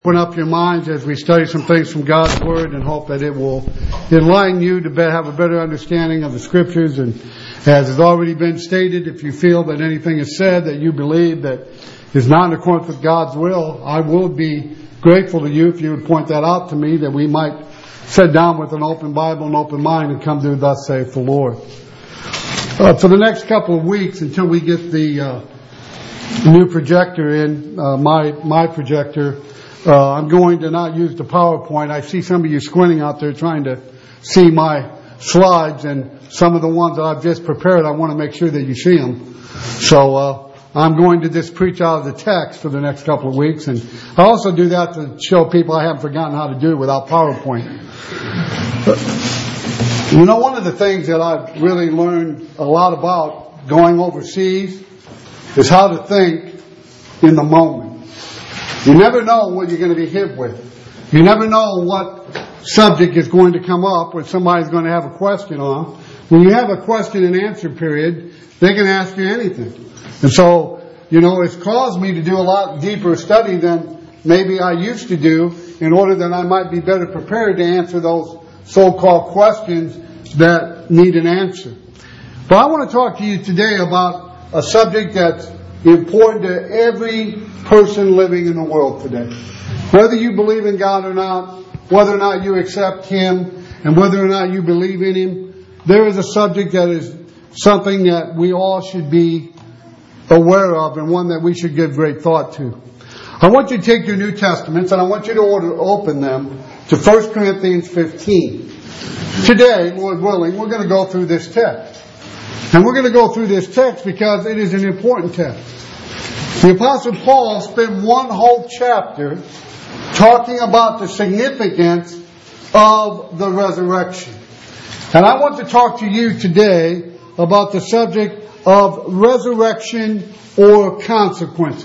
Open up your minds as we study some things from God's Word and hope that it will enlighten you to have a better understanding of the Scriptures. And as has already been stated, if you feel that anything is said that you believe that is not in accordance with God's will, I will be grateful to you if you would point that out to me, that we might sit down with an open Bible and open mind and come to thus saith the Lord. For the next couple of weeks, until we get the new projector in, my projector, I'm going to not use the PowerPoint. I see some of you squinting out there trying to see my slides, and some of the ones that I've just prepared, I want to make sure that you see them. So I'm going to just preach out of the text for the next couple of weeks, and I also do that to show people I haven't forgotten how to do it without PowerPoint. You know, one of the things that I've really learned a lot about going overseas is how to think in the moment. You never know what you're going to be hit with. You never know what subject is going to come up or somebody's going to have a question on. When you have a question and answer period, they can ask you anything. And so, it's caused me to do a lot deeper study than maybe I used to do in order that I might be better prepared to answer those so-called questions that need an answer. But I want to talk to you today about a subject that's important to every person living in the world today. Whether you believe in God or not, whether or not you accept Him, and whether or not you believe in Him, there is a subject that is something that we all should be aware of and one that we should give great thought to. I want you to take your New Testaments and I want you to open them to 1 Corinthians 15. Today, Lord willing, we're going to go through this text. And we're going to go through this text because it is an important text. The Apostle Paul spent one whole chapter talking about the significance of the resurrection. And I want to talk to you today about the subject of resurrection or consequences.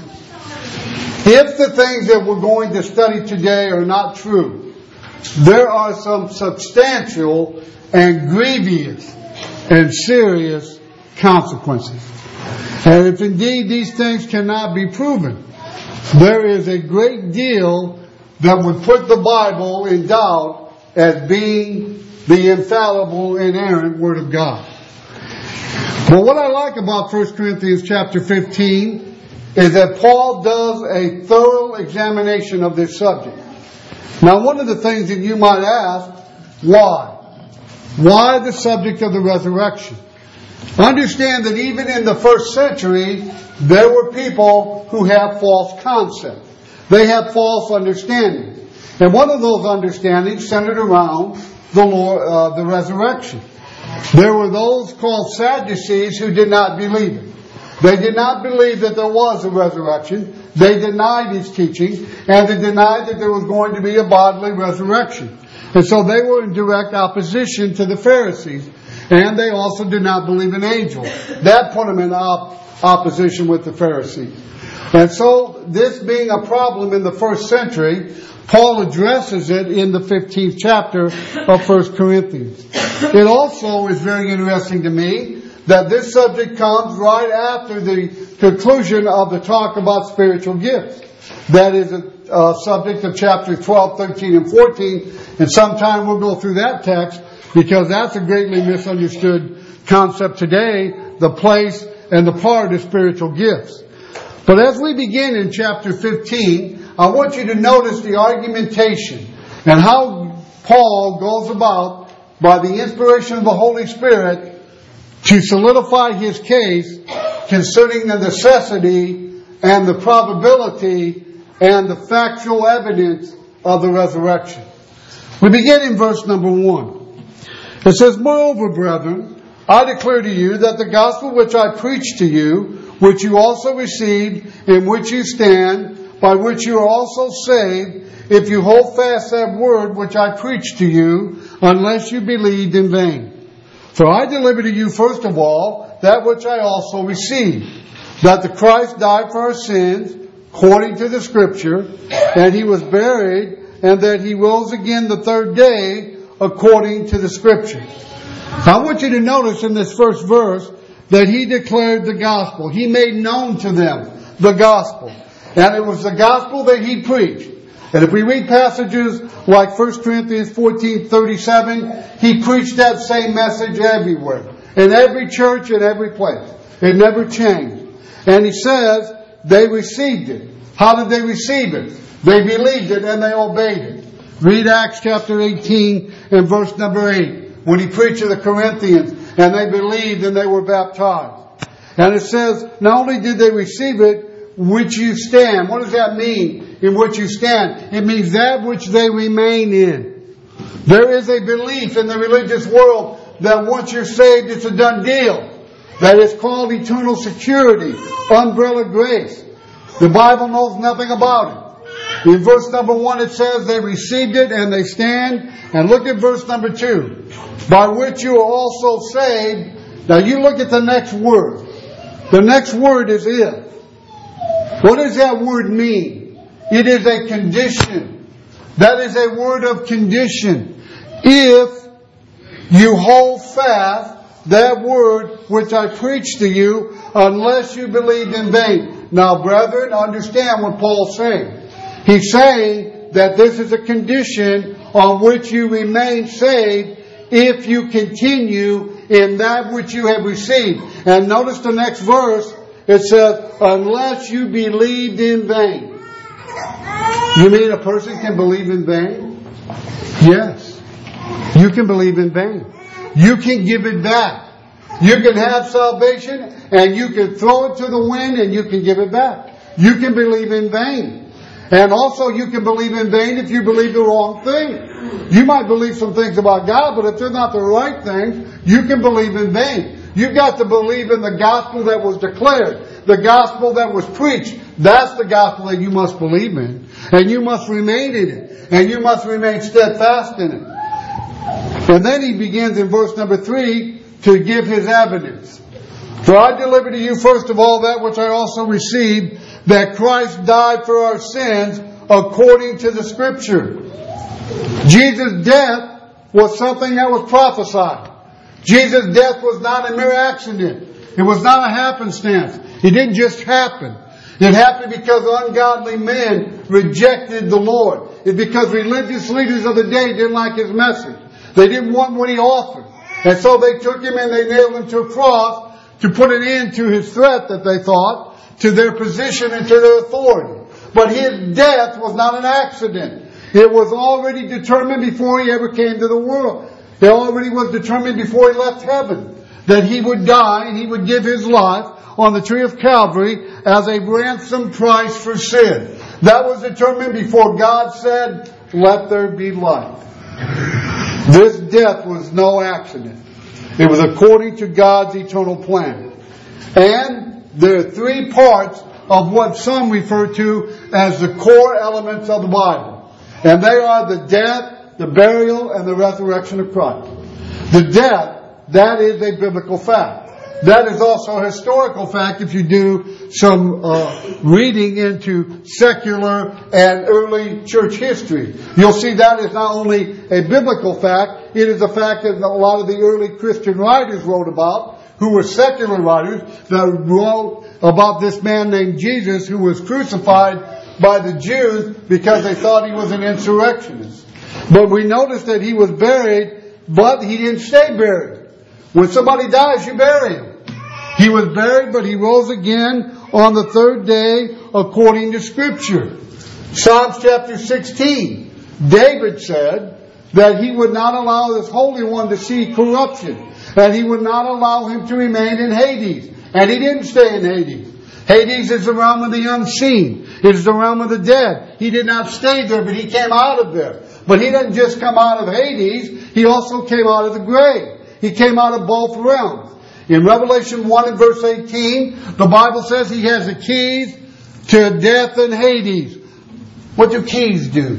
If the things that we're going to study today are not true, there are some substantial and grievous and serious consequences. And if indeed these things cannot be proven, there is a great deal that would put the Bible in doubt as being the infallible, inerrant Word of God. But what I like about 1 Corinthians chapter 15 is that Paul does a thorough examination of this subject. Now, one of the things that you might ask, why? Why the subject of the resurrection? Understand that even in the first century, there were people who have false concepts. They have false understandings. And one of those understandings centered around the resurrection. There were those called Sadducees who did not believe it. They did not believe that there was a resurrection. They denied His teaching, and they denied that there was going to be a bodily resurrection. And so they were in direct opposition to the Pharisees. And they also did not believe in angels. That put them in opposition with the Pharisees. And so, this being a problem in the first century, Paul addresses it in the 15th chapter of 1 Corinthians. It also is very interesting to me that this subject comes right after the conclusion of the talk about spiritual gifts. That is a subject of chapters 12, 13, and 14. And sometime we'll go through that text, because that's a greatly misunderstood concept today, the place and the part of spiritual gifts. But as we begin in chapter 15, I want you to notice the argumentation and how Paul goes about, by the inspiration of the Holy Spirit, to solidify his case concerning the necessity and the probability and the factual evidence of the resurrection. We begin in verse number 1. It says, "Moreover, brethren, I declare to you that the gospel which I preached to you, which you also received, in which you stand, by which you are also saved, if you hold fast that word which I preached to you, unless you believed in vain. For I delivered to you first of all that which I also received, that the Christ died for our sins, according to the Scripture, and He was buried, and that He rose again the third day, according to the Scriptures." I want you to notice in this first verse that he declared the gospel. He made known to them the gospel. And it was the gospel that he preached. And if we read passages like 1 Corinthians 14:37, he preached that same message everywhere. In every church, in every place. It never changed. And he says they received it. How did they receive it? They believed it and they obeyed it. Read Acts chapter 18 and verse number 8. When he preached to the Corinthians and they believed and they were baptized. And it says, not only did they receive it, which you stand. What does that mean, in which you stand? It means that which they remain in. There is a belief in the religious world that once you're saved, it's a done deal. That is called eternal security, umbrella grace. The Bible knows nothing about it. In verse number 1 it says they received it and they stand. And look at verse number 2. By which you are also saved. Now you look at the next word. The next word is if. What does that word mean? It is a condition. That is a word of condition. If you hold fast that word which I preached to you, unless you believed in vain. Now, brethren, understand what Paul's saying. He's saying that this is a condition on which you remain saved if you continue in that which you have received. And notice the next verse. It says, unless you believed in vain. You mean a person can believe in vain? Yes. You can believe in vain. You can give it back. You can have salvation and you can throw it to the wind and you can give it back. You can believe in vain. And also you can believe in vain if you believe the wrong thing. You might believe some things about God, but if they're not the right things, you can believe in vain. You've got to believe in the gospel that was declared, the gospel that was preached. That's the gospel that you must believe in. And you must remain in it. And you must remain steadfast in it. And then he begins in verse number 3 to give his evidence. For I delivered to you first of all that which I also received, that Christ died for our sins according to the Scripture. Jesus' death was something that was prophesied. Jesus' death was not a mere accident. It was not a happenstance. It didn't just happen. It happened because ungodly men rejected the Lord. It's because religious leaders of the day didn't like His message. They didn't want what He offered. And so they took Him and they nailed Him to a cross to put an end to His threat that they thought, to their position and to their authority. But His death was not an accident. It was already determined before He ever came to the world. It already was determined before He left heaven that He would die and He would give His life on the tree of Calvary as a ransom price for sin. That was determined before God said, let there be light. This death was no accident. It was according to God's eternal plan. And there are 3 parts of what some refer to as the core elements of the Bible. And they are the death, the burial, and the resurrection of Christ. The death, that is a biblical fact. That is also a historical fact if you do some reading into secular and early church history. You'll see that is not only a biblical fact, it is a fact that a lot of the early Christian writers wrote about, who were secular writers, that wrote about this man named Jesus who was crucified by the Jews because they thought he was an insurrectionist. But we notice that he was buried, but he didn't stay buried. When somebody dies, you bury him. He was buried, but he rose again on the 3rd day according to Scripture. Psalms chapter 16. David said that he would not allow this Holy One to see corruption. And he would not allow him to remain in Hades. And he didn't stay in Hades. Hades is the realm of the unseen. It is the realm of the dead. He did not stay there, but he came out of there. But he didn't just come out of Hades. He also came out of the grave. He came out of both realms. In Revelation 1 and verse 18, the Bible says He has the keys to death and Hades. What do keys do?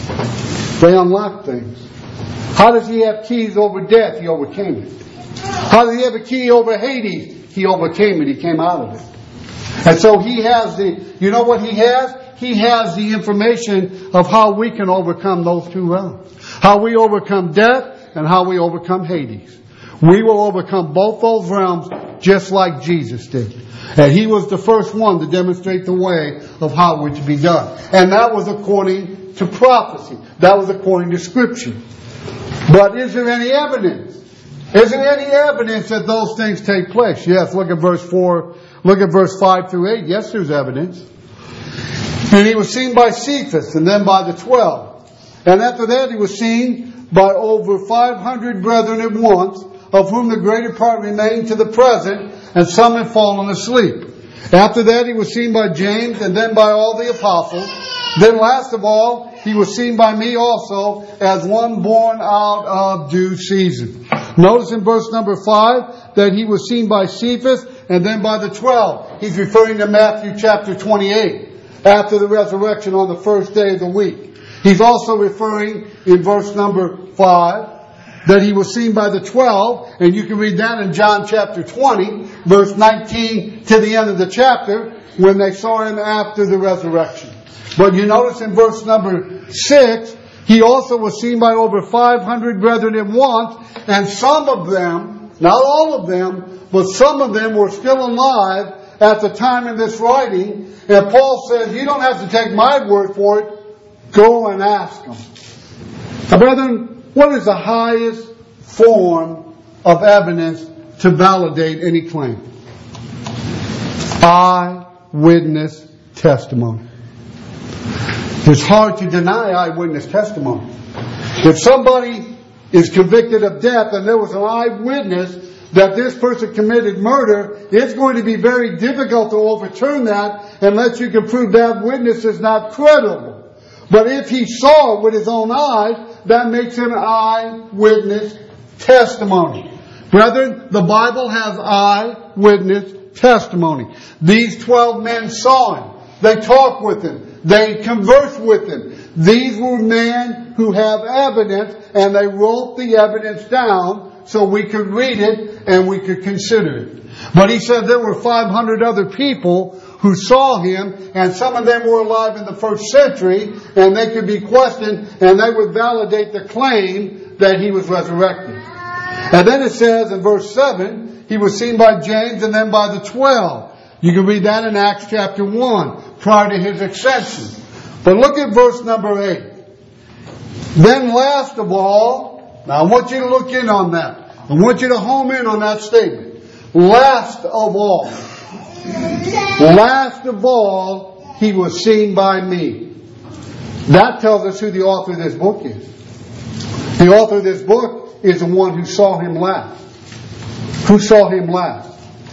They unlock things. How does He have keys over death? He overcame it. How does He have a key over Hades? He overcame it. He came out of it. And so He has you know what He has? He has the information of how we can overcome those 2 realms. How we overcome death and how we overcome Hades. We will overcome both those realms just like Jesus did. And He was the first one to demonstrate the way of how we're to be done. And that was according to prophecy. That was according to Scripture. But is there any evidence? Is there any evidence that those things take place? Yes, look at verse 4. Look at verse 5 through 8. Yes, there's evidence. And he was seen by Cephas, and then by the 12. And after that he was seen by over 500 brethren at once, of whom the greater part remain to the present, and some have fallen asleep. After that he was seen by James, and then by all the apostles. Then last of all, he was seen by me also, as one born out of due season. Notice in verse number 5 that he was seen by Cephas, and then by the 12. He's referring to Matthew chapter 28, after the resurrection on the first day of the week. He's also referring in verse number 5 that he was seen by the 12, and you can read that in John chapter 20, verse 19 to the end of the chapter, when they saw him after the resurrection. But you notice in verse number 6, he also was seen by over 500 brethren at once, and some of them, not all of them, but some of them were still alive at the time of this writing. And Paul says, you don't have to take my word for it. Go and ask them. Now, brethren, what is the highest form of evidence to validate any claim? Eyewitness testimony. It's hard to deny eyewitness testimony. If somebody is convicted of death and there was an eyewitness that this person committed murder, it's going to be very difficult to overturn that unless you can prove that witness is not credible. But if he saw it with his own eyes, that makes him an eyewitness testimony. Brethren, the Bible has eyewitness testimony. These 12 men saw him. They talked with him. They conversed with him. These were men who have evidence, and they wrote the evidence down so we could read it and we could consider it. But he said there were 500 other people who saw him, and some of them were alive in the first century, and they could be questioned, and they would validate the claim that he was resurrected. And then it says in verse 7, he was seen by James and then by the 12. You can read that in Acts chapter 1, prior to his ascension. But look at verse number 8. Then last of all, now I want you to look in on that. I want you to home in on that statement. Last of all. Last of all, he was seen by me. That tells us who the author of this book is. The author of this book is the one who saw him last. Who saw him last?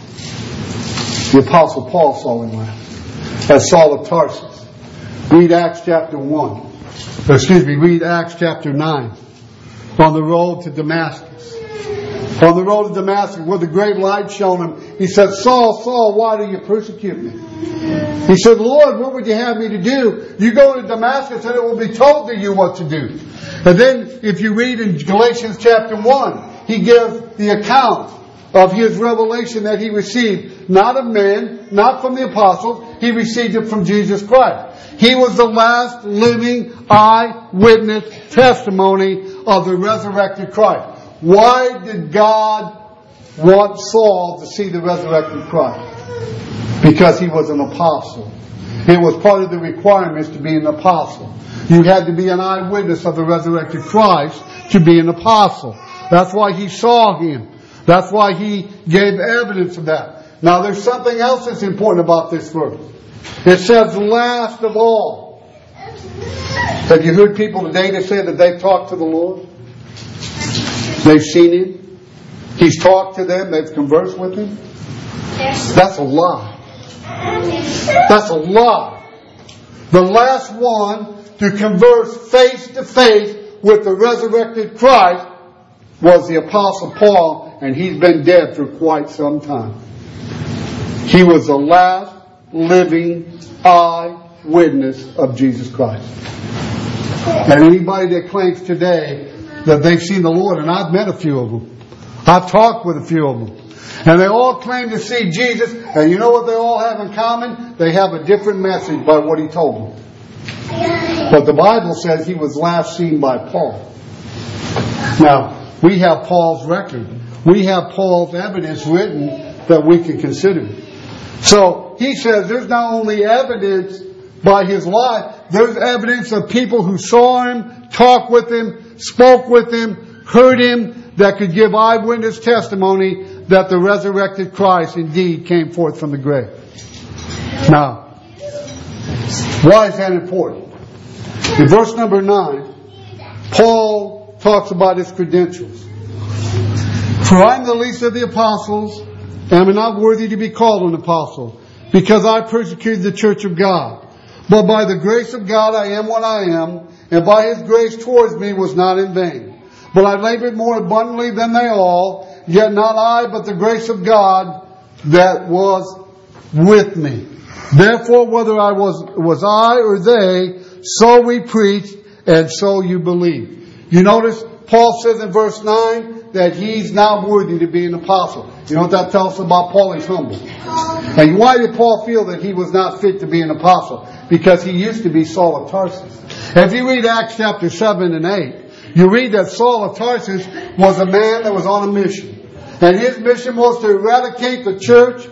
The Apostle Paul saw him last. As Saul of Tarsus. Read Acts chapter 1. Read Acts chapter 9. On the road to Damascus. On the road to Damascus, where the great light shone him, he said, Saul, Saul, why do you persecute me? He said, Lord, what would you have me to do? You go to Damascus and it will be told to you what to do. And then, if you read in Galatians chapter 1, he gives the account of his revelation that he received, not of men, not from the apostles, he received it from Jesus Christ. He was the last living eyewitness testimony of the resurrected Christ. Why did God want Saul to see the resurrected Christ? Because he was an apostle. It was part of the requirements to be an apostle. You had to be an eyewitness of the resurrected Christ to be an apostle. That's why he saw him. That's why he gave evidence of that. Now there's something else that's important about this verse. It says last of all. Have you heard people today that say that they've talked to the Lord? They've seen him. He's talked to them. They've conversed with him. That's a lie. That's a lie. The last one to converse face to face with the resurrected Christ was the Apostle Paul, and he's been dead for quite some time. He was the last living eyewitness of Jesus Christ. And anybody that claims today that they've seen the Lord, and I've met a few of them. I've talked with a few of them. And they all claim to see Jesus, and you know what they all have in common? They have a different message by what he told them. But the Bible says he was last seen by Paul. Now, we have Paul's record. We have Paul's evidence written that we can consider. So, he says there's not only evidence by his life, there's evidence of people who saw Him, talked with Him, spoke with Him, heard Him, that could give eyewitness testimony that the resurrected Christ indeed came forth from the grave. Now, why is that important? In verse number 9, Paul talks about his credentials. For I am the least of the apostles, and am not worthy to be called an apostle, because I persecuted the church of God. But by the grace of God I am what I am, and by His grace towards me was not in vain. But I labored more abundantly than they all, yet not I, but the grace of God that was with me. Therefore, whether I was I or they, so we preached, and so you believe. You notice Paul says in verse 9 that he's not worthy to be an apostle. You know what that tells us about Paul? He's humble. And why did Paul feel that he was not fit to be an apostle? Because he used to be Saul of Tarsus. If you read Acts chapter 7 and 8, you read that Saul of Tarsus was a man that was on a mission. And his mission was to eradicate the church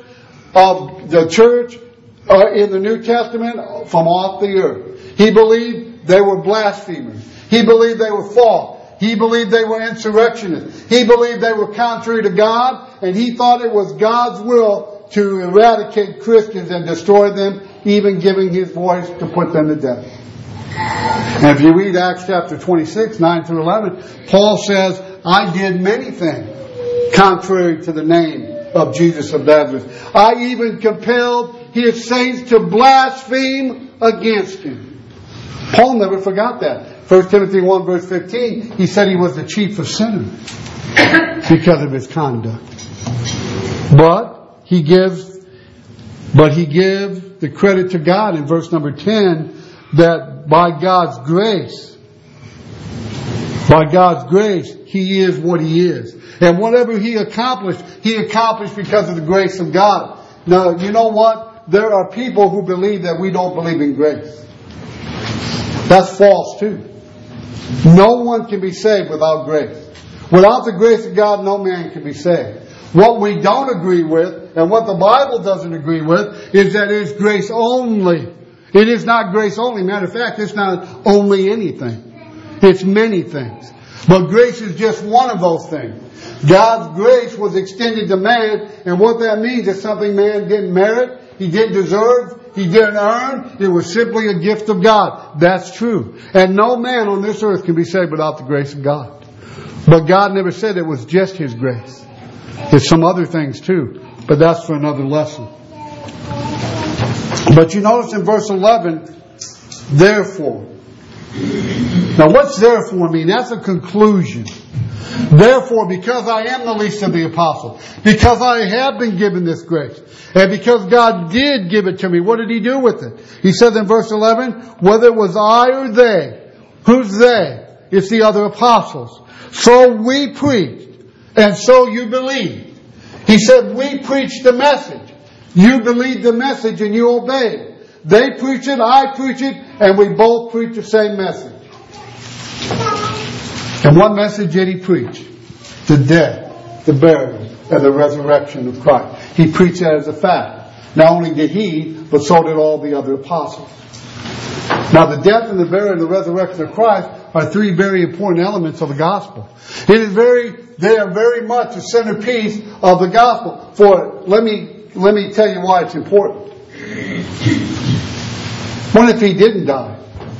in the New Testament from off the earth. He believed they were blasphemers. He believed they were false. He believed they were insurrectionists. He believed they were contrary to God. And he thought it was God's will to eradicate Christians and destroy them, even giving His voice to put them to death. And if you read Acts chapter 26, 9 through 11, Paul says, I did many things contrary to the name of Jesus of Nazareth. I even compelled His saints to blaspheme against Him. Paul never forgot that. 1 Timothy 1 verse 15, he said he was the chief of sinners because of his conduct. But he gives the credit to God in verse number 10 that by God's grace, He is what He is. And whatever He accomplished because of the grace of God. Now, you know what? There are people who believe that we don't believe in grace. That's false too. No one can be saved without grace. Without the grace of God, no man can be saved. What we don't agree with, and what the Bible doesn't agree with, is that it is grace only. It is not grace only. Matter of fact, it's not only anything. It's many things. But grace is just one of those things. God's grace was extended to man, and what that means is something man didn't merit, he didn't deserve, he didn't earn. It was simply a gift of God. That's true. And no man on this earth can be saved without the grace of God. But God never said it was just His grace. There's some other things too, but that's for another lesson. But you notice in verse 11, therefore. Now what's therefore mean? That's a conclusion. Therefore, because I am the least of the apostles, because I have been given this grace, and because God did give it to me, what did He do with it? He says in verse 11, whether it was I or they. Who's they? It's the other apostles. So we preached, and so you believed. He said, we preached the message. You believed the message and you obeyed. They preach it, I preach it, and we both preach the same message. And what message did He preach? The death, the burial, and the resurrection of Christ. He preached that as a fact. Not only did he, but so did all the other apostles. Now the death and the burial and the resurrection of Christ are three very important elements of the gospel. They are very much the centerpiece of the gospel. For let me tell you why it's important. What if He didn't die?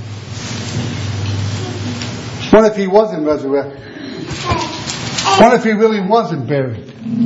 What if He wasn't resurrected? What if He really wasn't buried?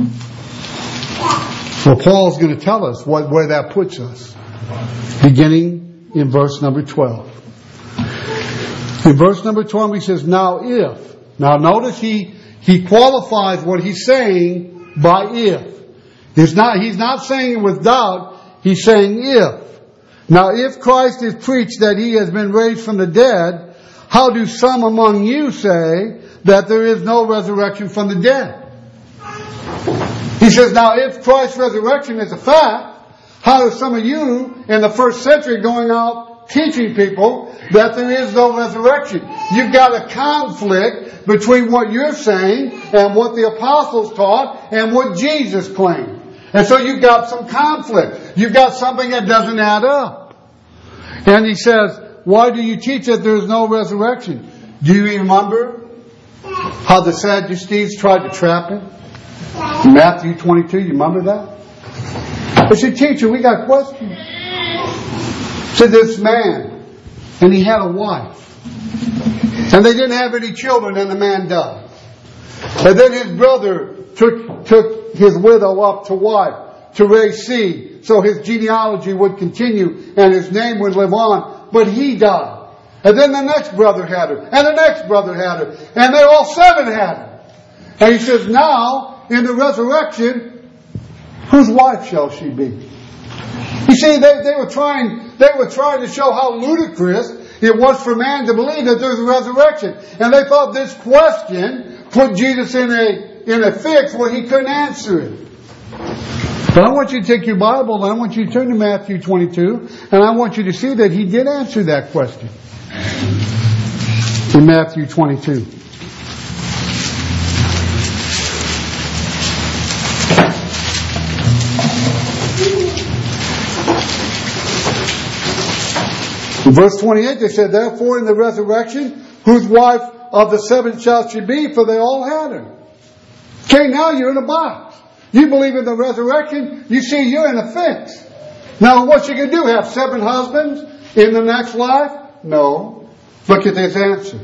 Well, Paul's going to tell us where that puts us. Beginning in verse number 12. In verse number 12 he says, now if. Now notice he qualifies what he's saying by if. He's not saying it with doubt. He's saying if. Now if Christ is preached that He has been raised from the dead, how do some among you say that there is no resurrection from the dead? He says, now if Christ's resurrection is a fact, how do some of you in the first century going out teaching people that there is no resurrection? You've got a conflict between what you're saying and what the apostles taught and what Jesus claimed. And so you've got some conflict. You've got something that doesn't add up. And he says, why do you teach that there is no resurrection? Do you remember how the Sadducees tried to trap him? In Matthew 22, you remember that? They said, teacher, we got questions. Said this man, and he had a wife. And they didn't have any children, and the man died. And then his brother took his widow up to wife to raise seed, so his genealogy would continue and his name would live on. But he died. And then the next brother had her, and the next brother had her, and they all 7 had her. And he says, now, in the resurrection, whose wife shall she be? You see, they were trying to show how ludicrous it was for man to believe that there's a resurrection. And they thought this question put Jesus in a fix where he couldn't answer it. But I want you to take your Bible and I want you to turn to Matthew 22, and I want you to see that he did answer that question. In Matthew 22. In verse 28 they said, therefore in the resurrection, whose wife of the 7 shall she be? For they all had her. Okay, now you're in a box. You believe in the resurrection, you see you're in a fix. Now what you can do? Have 7 husbands in the next life? No. Look at this answer.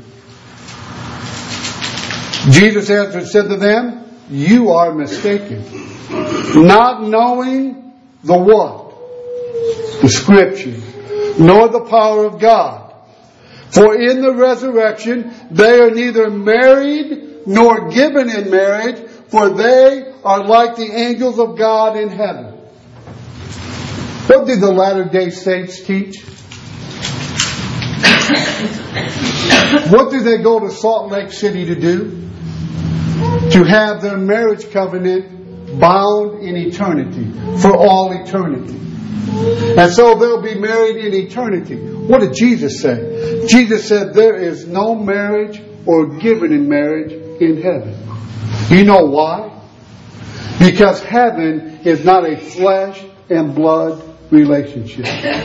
Jesus answered and said to them, you are mistaken, not knowing the what? The Scriptures, nor the power of God. For in the resurrection they are neither married nor given in marriage, for they are like the angels of God in heaven. What did the Latter-day Saints teach? What did they go to Salt Lake City to do? To have their marriage covenant bound in eternity, for all eternity. And so they'll be married in eternity. What did Jesus say? Jesus said there is no marriage or given in marriage in heaven. You know why? Because heaven is not a flesh and blood relationship.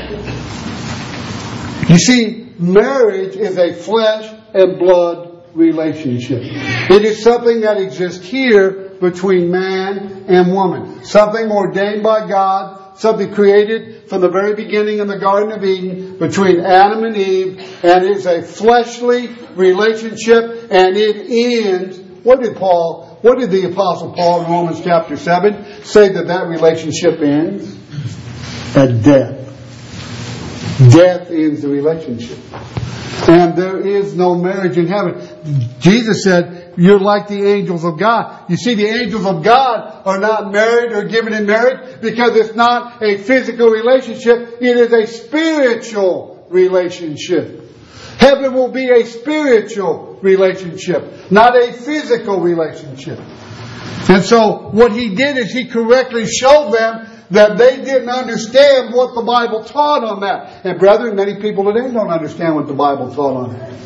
You see, marriage is a flesh and blood relationship. It is something that exists here between man and woman. Something ordained by God, something created from the very beginning in the Garden of Eden between Adam and Eve, and it is a fleshly relationship, and it ends. What did the Apostle Paul in Romans chapter 7 say that relationship ends? At death. Death ends the relationship. And there is no marriage in heaven. Jesus said, you're like the angels of God. You see, the angels of God are not married or given in marriage because it's not a physical relationship. It is a spiritual relationship. Heaven will be a spiritual relationship, not a physical relationship. And so what he did is he correctly showed them that they didn't understand what the Bible taught on that. And brethren, many people today don't understand what the Bible taught on that.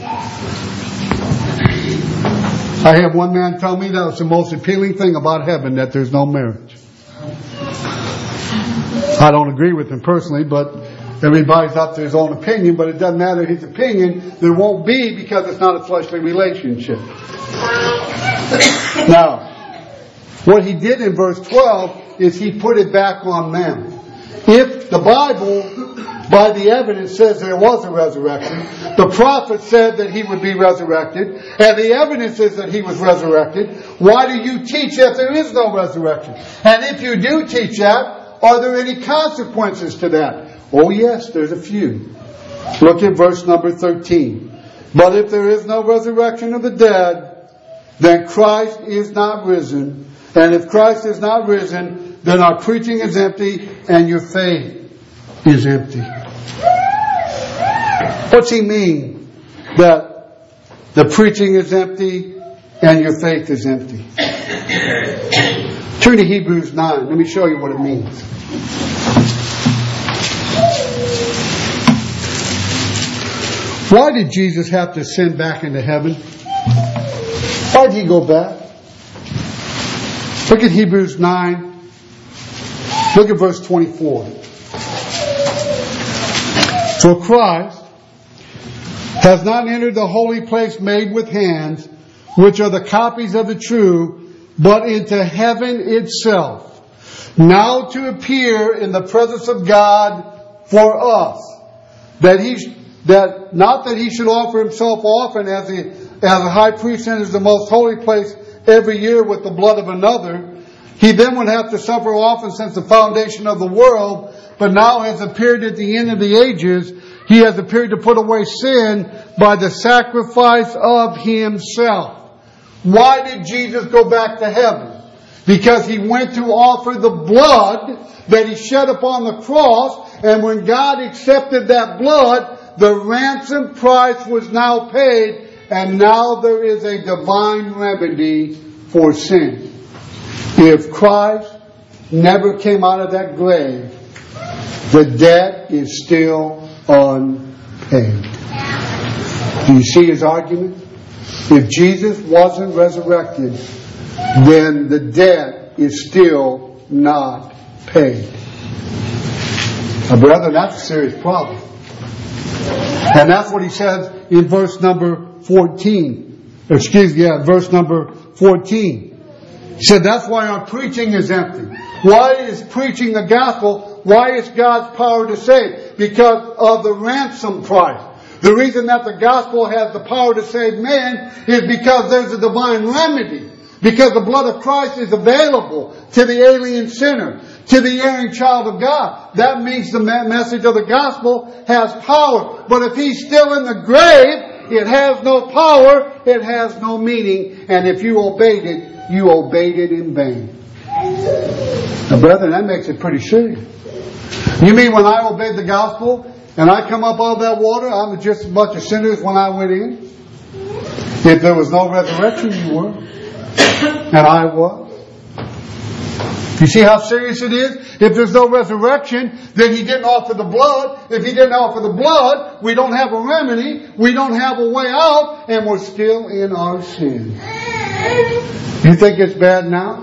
I have one man tell me that was the most appealing thing about heaven, that there's no marriage. I don't agree with him personally, but everybody's got their own opinion, but it doesn't matter his opinion. There won't be, because it's not a fleshly relationship. Now, what he did in verse 12 is he put it back on them. If the Bible, by the evidence, says there was a resurrection, the prophet said that he would be resurrected, and the evidence is that he was resurrected, why do you teach that there is no resurrection? And if you do teach that, are there any consequences to that? Oh yes, there's a few. Look at verse number 13. But if there is no resurrection of the dead, then Christ is not risen. And if Christ is not risen, then our preaching is empty and your faith is empty. What's he mean that the preaching is empty and your faith is empty? Turn to Hebrews 9. Let me show you what it means. Why did Jesus have to ascend back into heaven? Why did he go back? Look at Hebrews 9. Look at verse 24. For Christ, has not entered the holy place made with hands, which are the copies of the true, but into heaven itself, now to appear in the presence of God for us, not that he should offer himself often as a high priest enters the most holy place every year with the blood of another. He then would have to suffer often since the foundation of the world, but now has appeared at the end of the ages. He has appeared to put away sin by the sacrifice of himself. Why did Jesus go back to heaven? Because he went to offer the blood that he shed upon the cross, and when God accepted that blood, the ransom price was now paid, and now there is a divine remedy for sin. If Christ never came out of that grave, the debt is still unpaid. Do you see his argument? If Jesus wasn't resurrected, then the debt is still not paid. Now, brethren, that's a serious problem. And that's what he says in verse number 14. Verse number 14. He said, that's why our preaching is empty. Why is preaching the gospel? Why is God's power to save? Because of the ransom price. The reason that the gospel has the power to save man is because there's a divine remedy. Because the blood of Christ is available to the alien sinner, to the erring child of God. That means the message of the gospel has power. But if he's still in the grave, it has no power, it has no meaning, and if you obeyed it, you obeyed it in vain. Now, brethren, that makes it pretty serious. You mean when I obeyed the gospel and I come up out of that water, I'm just as much a sinner as when I went in? If there was no resurrection, you were. And I was. You see how serious it is? If there's no resurrection, then he didn't offer the blood. If he didn't offer the blood, we don't have a remedy, we don't have a way out, and we're still in our sin. You think it's bad now?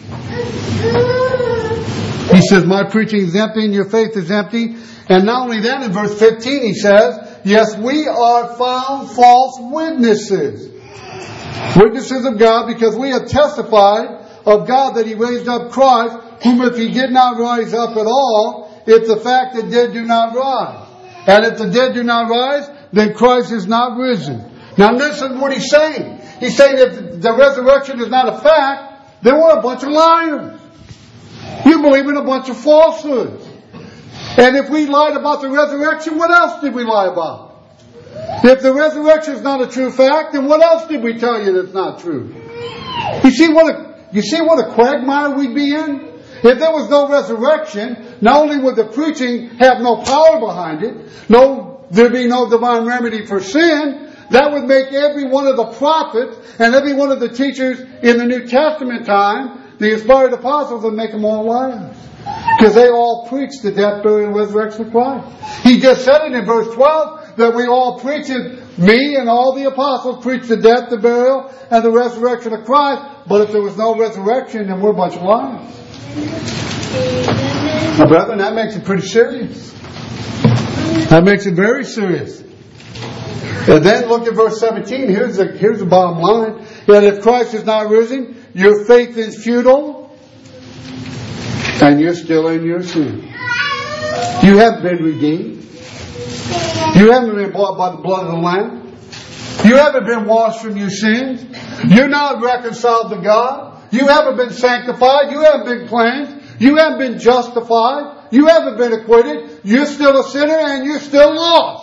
He says, my preaching is empty and your faith is empty. And not only that, in verse 15 he says, yes, we are found false witnesses. Witnesses of God, because we have testified of God that he raised up Christ, whom if he did not rise up at all, it's the fact that dead do not rise. And if the dead do not rise, then Christ is not risen. Now listen what he's saying. He's saying if the resurrection is not a fact, then we're a bunch of liars. You believe in a bunch of falsehoods. And if we lied about the resurrection, what else did we lie about? If the resurrection is not a true fact, then what else did we tell you that's not true? You see what a quagmire we'd be in? If there was no resurrection, not only would the preaching have no power behind it, there'd be no divine remedy for sin, that would make every one of the prophets and every one of the teachers in the New Testament time, the inspired apostles, would make them all liars. Because they all preached the death, burial, and resurrection of Christ. He just said it in verse 12 that we all preached it. Me and all the apostles preached the death, the burial, and the resurrection of Christ. But if there was no resurrection, then we're a bunch of liars. Now, brethren, that makes it pretty serious. That makes it very serious. And then look at verse 17. Here's the bottom line. That if Christ is not risen, your faith is futile, and you're still in your sin. You haven't been redeemed. You haven't been bought by the blood of the Lamb. You haven't been washed from your sins. You're not reconciled to God. You haven't been sanctified. You haven't been cleansed. You haven't been justified. You haven't been acquitted. You're still a sinner and you're still lost.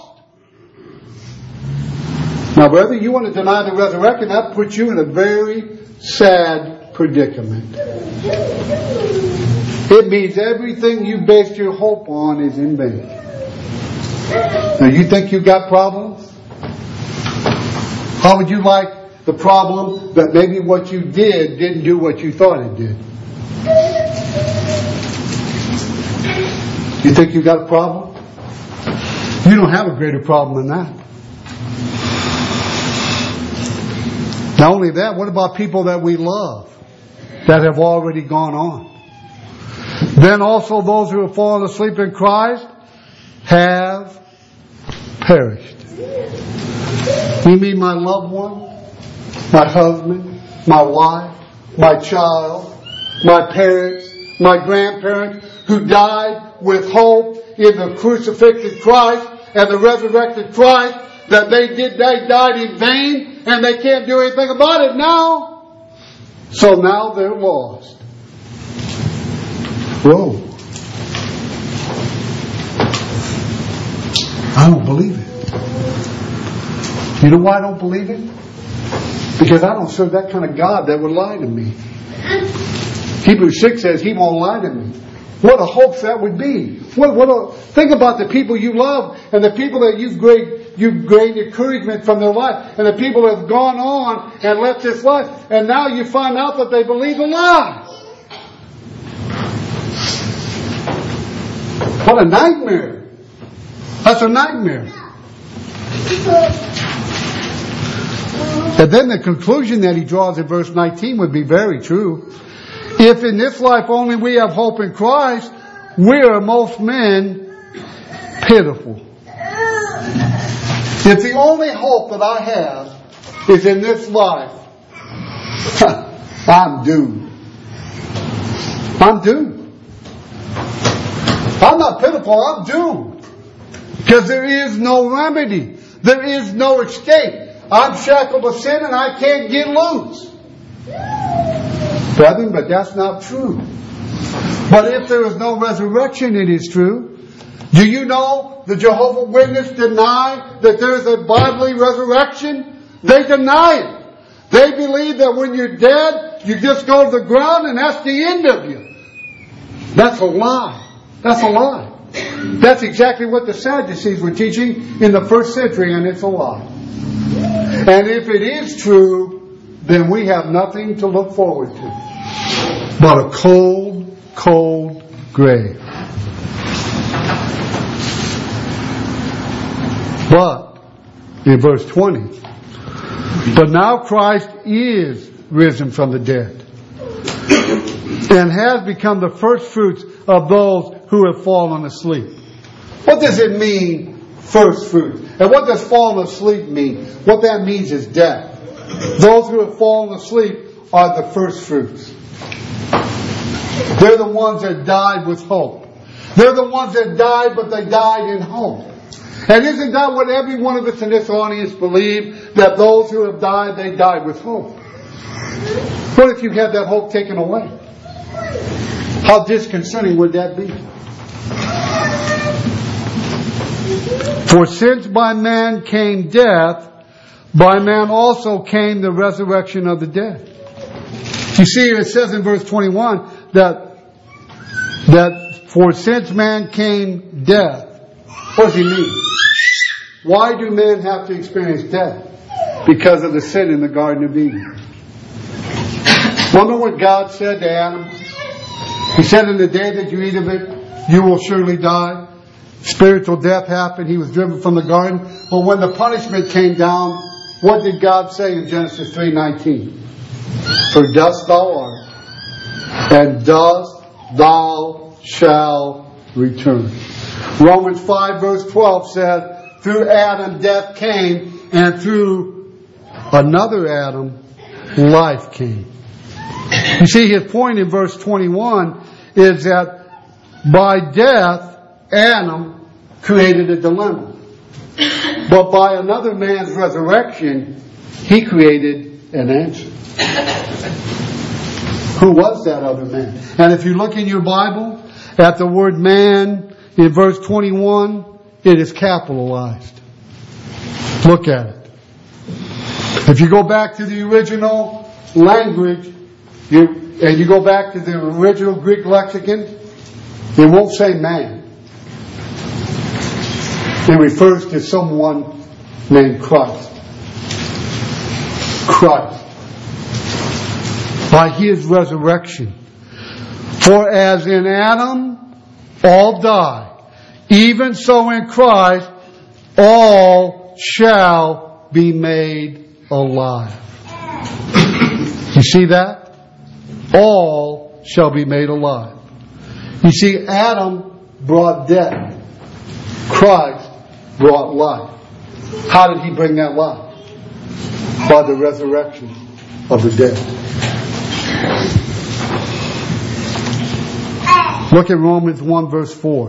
Now, brother, you want to deny the resurrection, that puts you in a very sad predicament. It means everything you based your hope on is in vain. Now, you think you got problems? How would you like the problem that maybe what you did didn't do what you thought it did? You think you got a problem? You don't have a greater problem than that. Not only that, what about people that we love that have already gone on? Then also those who have fallen asleep in Christ have perished. You mean my loved one, my husband, my wife, my child, my parents, my grandparents, who died with hope in the crucifixion Christ and the resurrected Christ, that they died in vain and they can't do anything about it now. So now they're lost. Whoa. I don't believe it. You know why I don't believe it? Because I don't serve that kind of God that would lie to me. Hebrews 6 says He won't lie to me. What a hope that would be. Think about the people you love and the people that you've gained encouragement from their life, and the people that have gone on and left this life, and now you find out that they believe a lie. What a nightmare. That's a nightmare. And then the conclusion that he draws in verse 19 would be very true. If in this life only we have hope in Christ, we are most men pitiful. If the only hope that I have is in this life, I'm doomed. I'm doomed. I'm not pitiful, I'm doomed. Because there is no remedy. There is no escape. I'm shackled to sin and I can't get loose. Brethren, but that's not true. But if there is no resurrection, it is true. Do you know the Jehovah's Witnesses deny that there is a bodily resurrection? They deny it. They believe that when you're dead, you just go to the ground and that's the end of you. That's a lie. That's a lie. That's exactly what the Sadducees were teaching in the first century, and it's a lie. And if it is true, then we have nothing to look forward to but a cold, cold grave. But, in verse 20, but now Christ is risen from the dead and has become the first fruits of those who have fallen asleep. What does it mean, first fruits? And what does fallen asleep mean? What that means is death. Those who have fallen asleep are the first fruits. They're the ones that died with hope. They're the ones that died, but they died in hope. And isn't that what every one of us in this audience believe? That those who have died, they died with hope. What if you had that hope taken away? How disconcerting would that be? For since by man came death, by man also came the resurrection of the dead. You see, it says in verse 21 that for since man came death. What does he mean? Why do men have to experience death? Because of the sin in the Garden of Eden. Remember what God said to Adam? He said, in the day that you eat of it, you will surely die. Spiritual death happened. He was driven from the garden. But when the punishment came down, what did God say in Genesis 3:19? For dust thou art, and dust thou shalt return. Romans 5 verse 12 says, through Adam death came, and through another Adam life came. You see, his point in verse 21 is that by death, Adam created a dilemma. But by another man's resurrection, he created an answer. Who was that other man? And if you look in your Bible at the word man in verse 21, it is capitalized. Look at it. If you go back to the original language, and you go back to the original Greek lexicon, it won't say man. It refers to someone named Christ. Christ. By His resurrection. For as in Adam all die, even so in Christ all shall be made alive. You see that? All shall be made alive. You see, Adam brought death. Christ brought life. How did He bring that life? by the resurrection of the dead. Look at Romans 1 verse 4.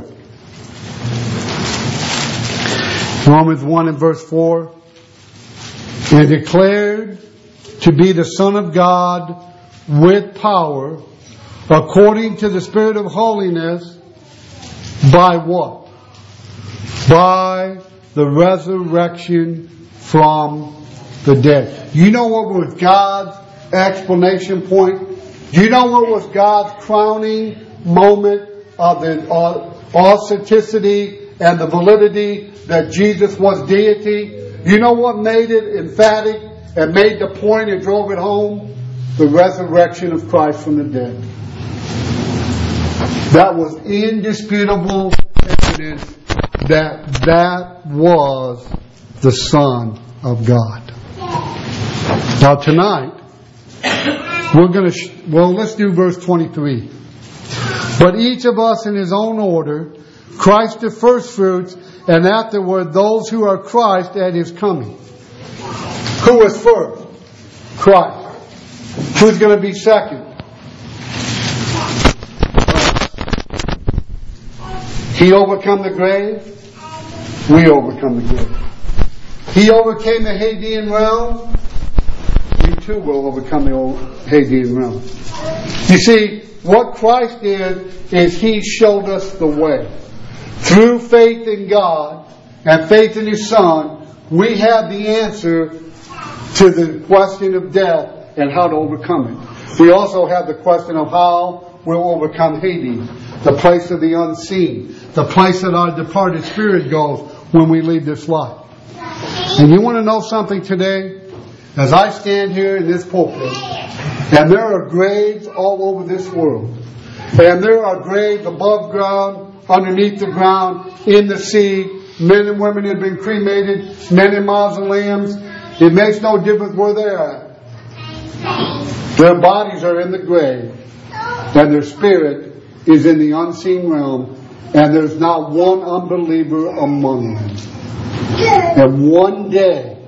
Romans 1 and verse 4. And declared to be the Son of God with power, according to the Spirit of holiness, by what? By the resurrection from the dead. You know what was God's explanation point? Do you know what was God's crowning moment of the authenticity and the validity that Jesus was deity? You know what made it emphatic and made the point and drove it home? The resurrection of Christ from the dead. That was indisputable evidence that was the Son of God. Now tonight, we're going to, let's do verse 23. But each of us in his own order, Christ the first fruits, and afterward those who are Christ at his coming. Who was first? Christ. Who's going to be second? He overcome the grave. We overcome the grave. He overcame the Hadean realm. We too will overcome the Hadean realm. You see, what Christ did is He showed us the way. Through faith in God and faith in His Son, we have the answer to the question of death and how to overcome it. We also have the question of how we'll overcome Hades, the place of the unseen, the place that our departed spirit goes when we leave this life. And you want to know something today? As I stand here in this pulpit, and there are graves all over this world, and there are graves above ground, underneath the ground, in the sea, men and women have been cremated, men in mausoleums. It makes no difference where they are at. Their bodies are in the grave, and their spirit is in the unseen realm, and there's not one unbeliever among them. And one day,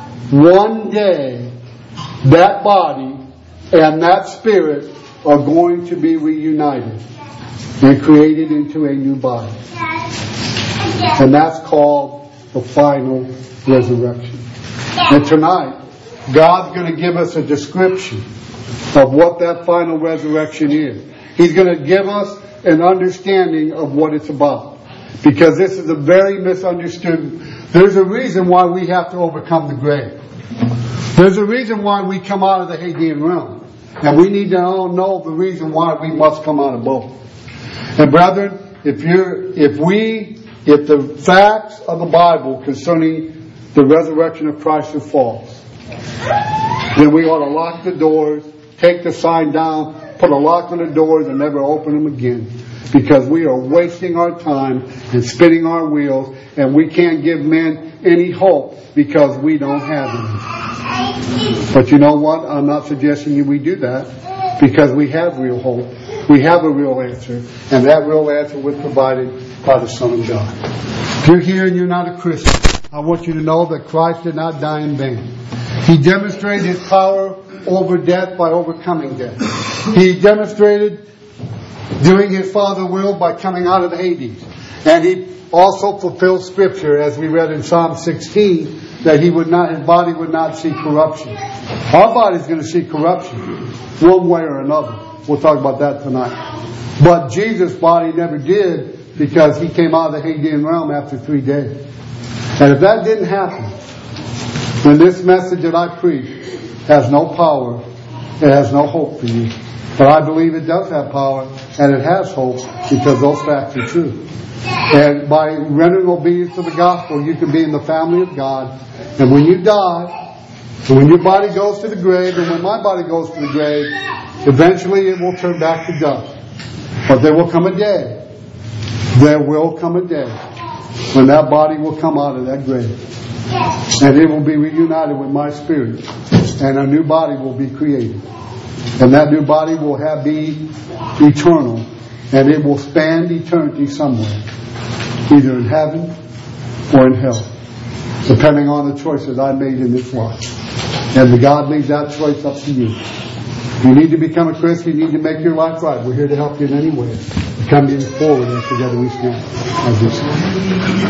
that body and that spirit are going to be reunited and created into a new body. And that's called the final resurrection. And tonight, God's going to give us a description of what that final resurrection is. He's going to give us an understanding of what it's about. Because this is a very misunderstood. There's a reason why we have to overcome the grave. There's a reason why we come out of the Hadean realm. And we need to all know the reason why we must come out of both. And brethren, if the facts of the Bible concerning the resurrection of Christ are false, then we ought to lock the doors, take the sign down, put a lock on the doors and never open them again. Because we are wasting our time and spinning our wheels, and we can't give men any hope because we don't have any. But you know what? I'm not suggesting we do that, because we have real hope. We have a real answer, and that real answer was provided by the Son of God. If you're here and you're not a Christian, I want you to know that Christ did not die in vain. He demonstrated His power over death by overcoming death. He demonstrated doing His Father's will by coming out of Hades. And He also fulfilled Scripture, as we read in Psalm 16, that His body would not see corruption. Our body's going to see corruption, one way or another. We'll talk about that tonight. But Jesus' body never did, because He came out of the Hadean realm after 3 days. And if that didn't happen, then this message that I preach has no power. It has no hope for you. But I believe it does have power, and it has hope, because those facts are true. And by rendering obedience to the gospel, you can be in the family of God. And when you die, and when your body goes to the grave, and when my body goes to the grave, eventually it will turn back to dust. But there will come a day when that body will come out of that grave. And it will be reunited with my spirit. And a new body will be created. And that new body will be eternal. And it will span eternity somewhere. Either in heaven or in hell. Depending on the choices I made in this life. And God leaves that choice up to you. If you need to become a Christian, you need to make your life right. We're here to help you in any way. Come in forward, and together we stand. As we stand.